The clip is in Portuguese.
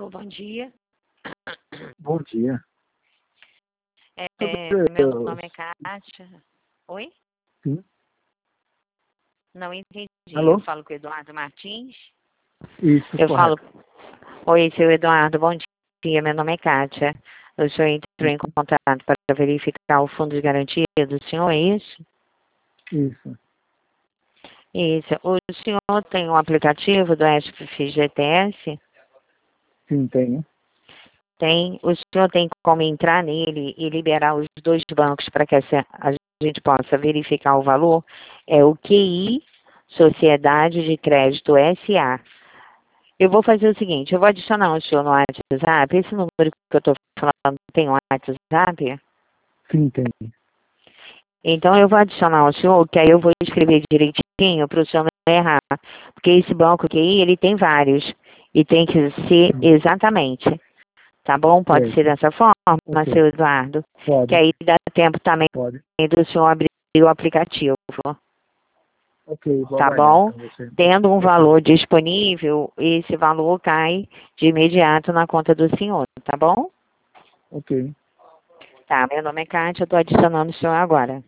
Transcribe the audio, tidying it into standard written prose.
Alô, bom dia. Bom dia. Meu nome é Kátia. Oi? Sim. Não entendi. Alô? Eu falo com o Eduardo Martins. Isso, Eu correto. falo. Oi, seu Eduardo, bom dia. Meu nome é Kátia. O senhor entrou em contato para verificar o fundo de garantia do senhor, é isso? Isso. Isso. O senhor tem um aplicativo do SPFGTS? Sim, tenho. Tem. O senhor tem como entrar nele e liberar os dois bancos para que a gente possa verificar o valor? É o QI, Sociedade de Crédito SA. Eu vou fazer o seguinte, eu vou adicionar o senhor no WhatsApp. Esse número que eu estou falando tem WhatsApp? Sim, tenho. Então eu vou adicionar o senhor, que aí eu vou escrever direitinho para o senhor não errar. Porque esse banco QI, ele tem vários. E tem que ser exatamente. Tá bom? Pode ser dessa forma, Ok. seu Eduardo? Pode. Que aí dá tempo também Pode. do senhor abrir o aplicativo. Ok, vou Tá aguardar bom? então você. Tendo um Ok. valor disponível, esse valor cai de imediato na conta do senhor, tá bom? Ok. Tá, meu nome é Kátia, eu tô adicionando o senhor agora.